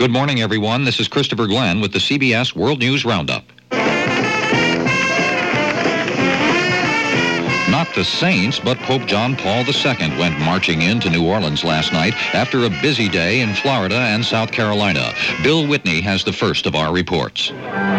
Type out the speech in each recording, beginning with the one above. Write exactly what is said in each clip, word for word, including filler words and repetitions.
Good morning, everyone. This is Christopher Glenn with the C B S World News Roundup. Not the Saints, but Pope John Paul the Second went marching into New Orleans last night after a busy day in Florida and South Carolina. Bill Whitney has the first of our reports.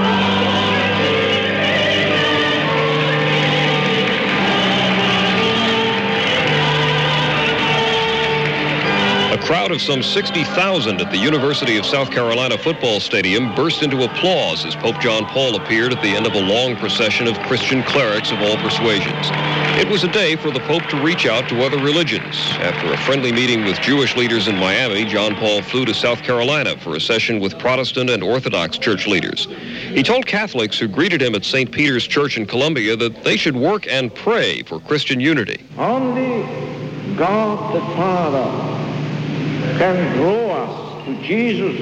A crowd of some sixty thousand at the University of South Carolina football stadium burst into applause as Pope John Paul appeared at the end of a long procession of Christian clerics of all persuasions. It was a day for the Pope to reach out to other religions. After a friendly meeting with Jewish leaders in Miami, John Paul flew to South Carolina for a session with Protestant and Orthodox church leaders. He told Catholics who greeted him at Saint Peter's Church in Columbia that they should work and pray for Christian unity. Only God the Father can draw us to Jesus.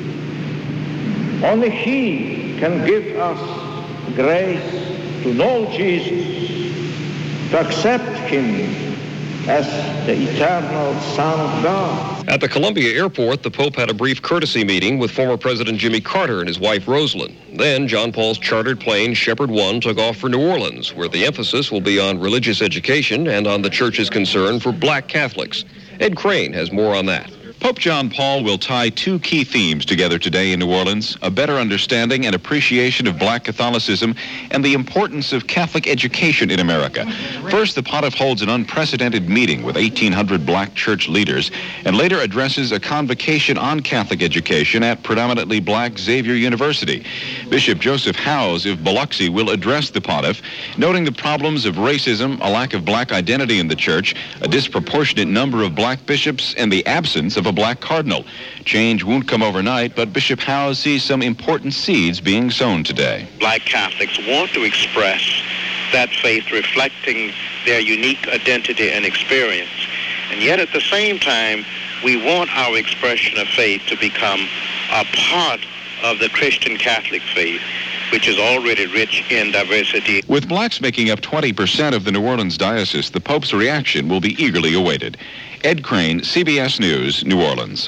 Only He can give us grace to know Jesus, to accept Him as the eternal Son of God. At the Columbia Airport, the Pope had a brief courtesy meeting with former President Jimmy Carter and his wife Rosalind. Then John Paul's chartered plane Shepherd One took off for New Orleans, where the emphasis will be on religious education and on the church's concern for black Catholics. Ed Crane has more on that. Pope John Paul will tie two key themes together today in New Orleans: a better understanding and appreciation of black Catholicism and the importance of Catholic education in America. First, the pontiff holds an unprecedented meeting with eighteen hundred black church leaders and later addresses a convocation on Catholic education at predominantly black Xavier University. Bishop Joseph Howes of Biloxi will address the pontiff, noting the problems of racism, a lack of black identity in the church, a disproportionate number of black bishops, and the absence of a black cardinal. Change won't come overnight, but Bishop Howes sees some important seeds being sown today. Black Catholics want to express that faith reflecting their unique identity and experience. And yet at the same time, we want our expression of faith to become a part of the Christian Catholic faith, which is already rich in diversity. With blacks making up twenty percent of the New Orleans diocese, the Pope's reaction will be eagerly awaited. Ed Crane, C B S News, New Orleans.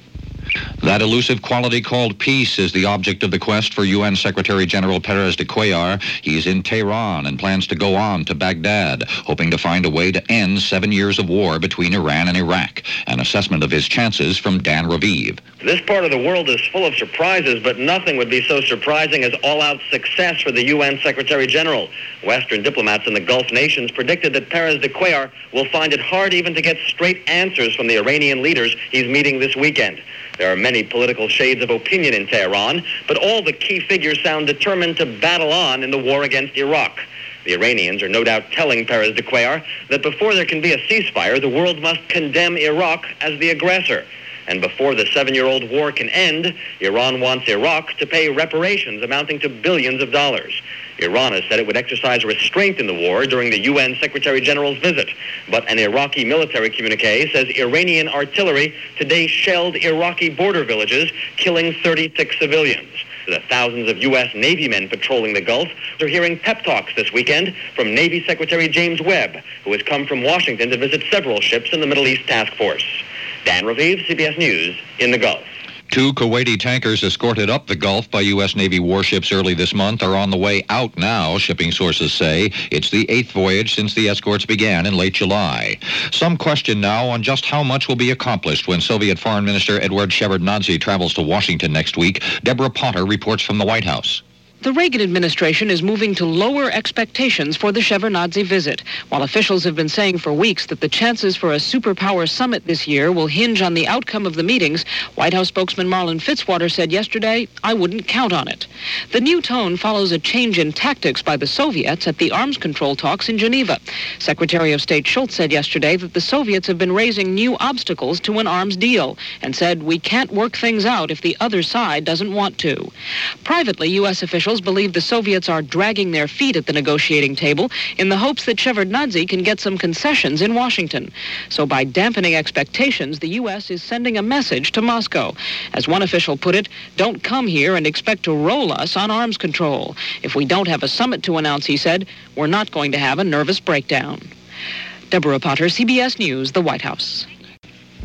That elusive quality called peace is the object of the quest for U N Secretary General Perez de Cuellar. He's in Tehran and plans to go on to Baghdad, hoping to find a way to end seven years of war between Iran and Iraq. An assessment of his chances from Dan Raviv. This part of the world is full of surprises, but nothing would be so surprising as all-out success for the U N Secretary General. Western diplomats in the Gulf nations predicted that Perez de Cuellar will find it hard even to get straight answers from the Iranian leaders he's meeting this weekend. There are many political shades of opinion in Tehran, but all the key figures sound determined to battle on in the war against Iraq. The Iranians are no doubt telling Perez de Cuellar that before there can be a ceasefire, the world must condemn Iraq as the aggressor. And before the seven-year-old war can end, Iran wants Iraq to pay reparations amounting to billions of dollars. Iran has said it would exercise restraint in the war during the U N Secretary General's visit. But an Iraqi military communique says Iranian artillery today shelled Iraqi border villages, killing thirty-six civilians. The thousands of U S Navy men patrolling the Gulf are hearing pep talks this weekend from Navy Secretary James Webb, who has come from Washington to visit several ships in the Middle East Task Force. Dan Raviv, C B S News, in the Gulf. Two Kuwaiti tankers escorted up the Gulf by U S Navy warships early this month are on the way out now, shipping sources say. It's the eighth voyage since the escorts began in late July. Some question now on just how much will be accomplished when Soviet Foreign Minister Eduard Shevardnadze travels to Washington next week. Deborah Potter reports from the White House. The Reagan administration is moving to lower expectations for the Shevardnadze visit, while officials have been saying for weeks that the chances for a superpower summit this year will hinge on the outcome of the meetings. White House spokesman Marlin Fitzwater said yesterday, "I wouldn't count on it." The new tone follows a change in tactics by the Soviets at the arms control talks in Geneva. Secretary of State Schultz said yesterday that the Soviets have been raising new obstacles to an arms deal and said, "We can't work things out if the other side doesn't want to." Privately, U S officials believe the Soviets are dragging their feet at the negotiating table in the hopes that Shevardnadze can get some concessions in Washington. So by dampening expectations, the U S is sending a message to Moscow. As one official put it, "Don't come here and expect to roll us on arms control. If we don't have a summit to announce," he said, "we're not going to have a nervous breakdown." Deborah Potter, C B S News, the White House.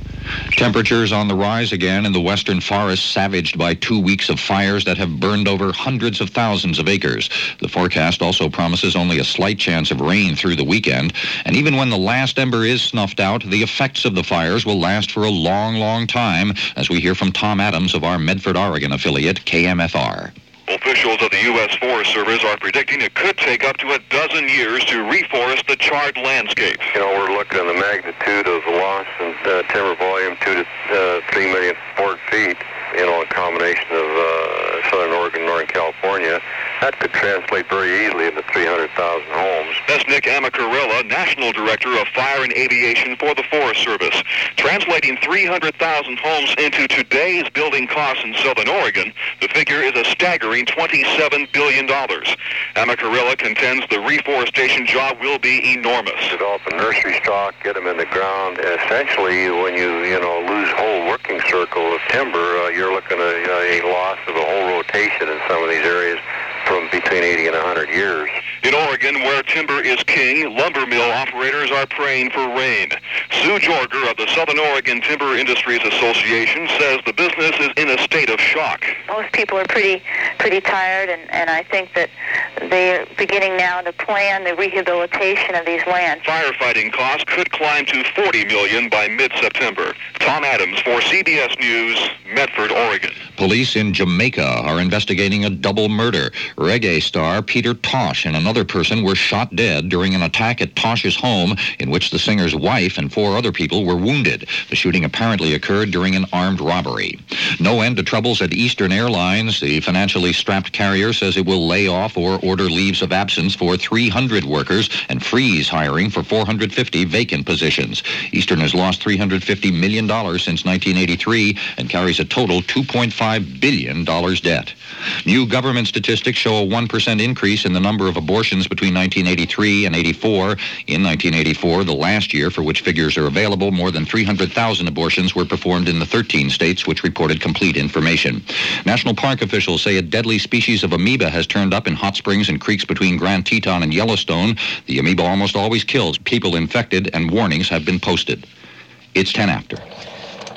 Temperatures on the rise again in the western forests, savaged by two weeks of fires that have burned over hundreds of thousands of acres. The forecast also promises only a slight chance of rain through the weekend. And even when the last ember is snuffed out, the effects of the fires will last for a long, long time, as we hear from Tom Adams of our Medford, Oregon affiliate, K M F R. Officials of the U S Forest Service are predicting it could take up to a dozen years to reforest the charred landscape. You know, we're looking at the magnitude of the loss in uh, timber volume, two to uh, three million board feet. You know, a combination of uh, southern Oregon, northern California. That could translate very easily into three hundred thousand homes. That's Nick Amacarella, National Director of Fire and Aviation for the Forest Service. Translating three hundred thousand homes into today's building costs in southern Oregon, the figure is a staggering twenty-seven billion dollars. Amacarella contends the reforestation job will be enormous. Develop a nursery stock, get them in the ground, and essentially when you, you know, lose whole working circle of timber, uh, you're looking at a, a loss of a whole rotation in some of these areas from between eighty and one hundred years. In Oregon, where timber is king, lumber mill operators are praying for rain. Sue Jorger of the Southern Oregon Timber Industries Association says the business is in a state of shock. Most people are pretty pretty tired, and, and I think that they're beginning now to plan the rehabilitation of these lands. Firefighting costs could climb to forty million dollars by mid-September. Tom Adams for C B S News, Medford, Oregon. Police in Jamaica are investigating a double murder. Reggae star Peter Tosh and another person were shot dead during an attack at Tosh's home, in which the singer's wife and four other people were wounded. The shooting apparently occurred during an armed robbery. No end to troubles at Eastern Airlines. The financially strapped carrier says it will lay off or order leaves of absence for three hundred workers and freeze hiring for four hundred fifty vacant positions. Eastern has lost three hundred fifty million dollars since nineteen eighty-three and carries a total two point five billion dollars debt. New government statistics show a one percent increase in the number of abortions between nineteen eighty-three and eighty-four. In nineteen eighty-four, the last year for which figures are available, more than three hundred thousand abortions were performed in the thirteen states which reported complete information. National park officials say a deadly species of amoeba has turned up in hot springs and creeks between Grand Teton and Yellowstone. The amoeba almost always kills people infected, and warnings have been posted. It's ten after.